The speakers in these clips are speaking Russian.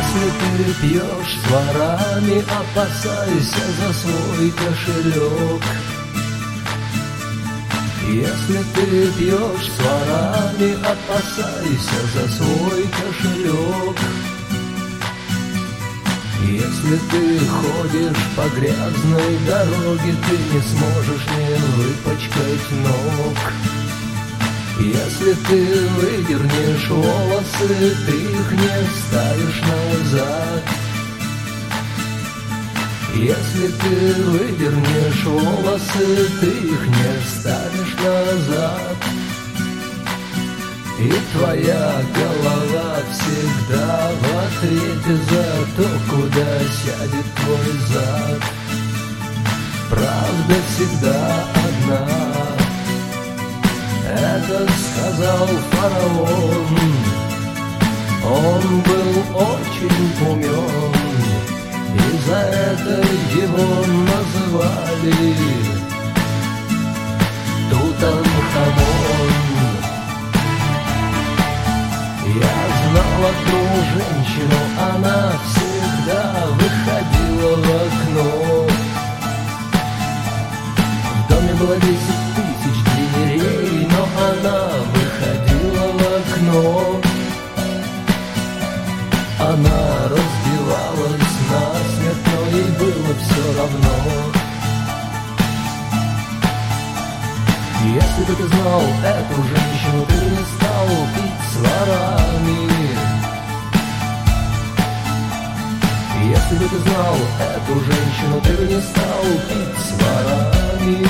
Если ты пьешь с ворами, опасайся за свой кошелек. Если ты пьешь с ворами, опасайся за свой кошелек. Если ты ходишь по грязной дороге, ты не сможешь не выпачкать ног. Если ты выдернешь волосы, ты их не вставишь назад. Если ты выдернешь волосы, ты их не вставишь назад. И твоя голова всегда в ответе за то, куда сядет твой зад. Правда всегда одна. Это сказал фараон. Он был очень умен, и за это его называли Тутанхамон. Я знал одну женщину, она всегда выходила в окно. В доме было 10 тысяч дверей, но она выходила в окно. Она разбивалась насмерть, но ей было все равно. Если бы ты знал эту женщину, ты не стал пить с ворами. Если бы ты знал эту женщину, ты бы не стал пить с ворами.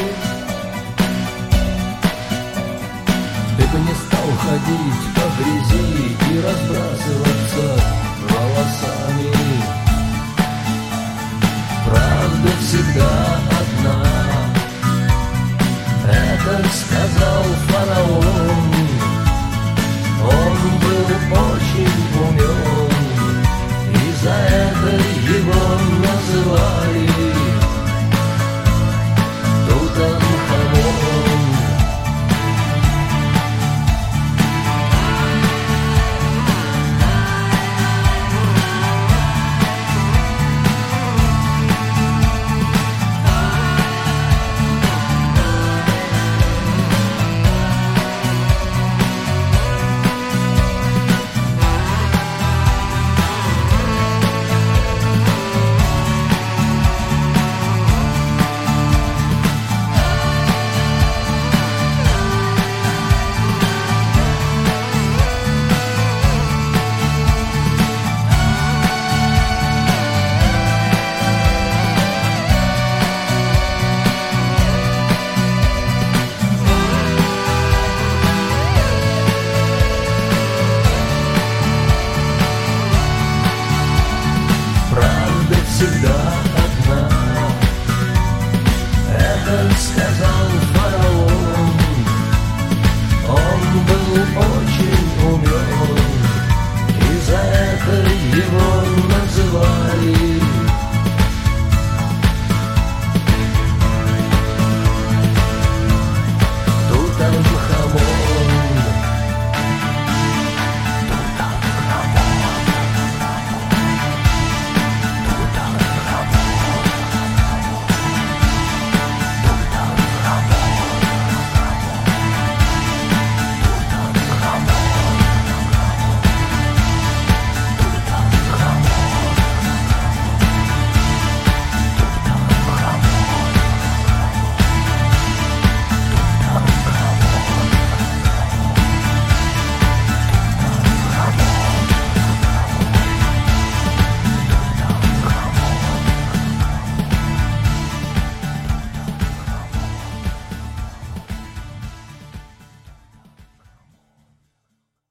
Ты бы не стал ходить по грязи и разбрасываться волосами. Правда всегда одна. Это сказал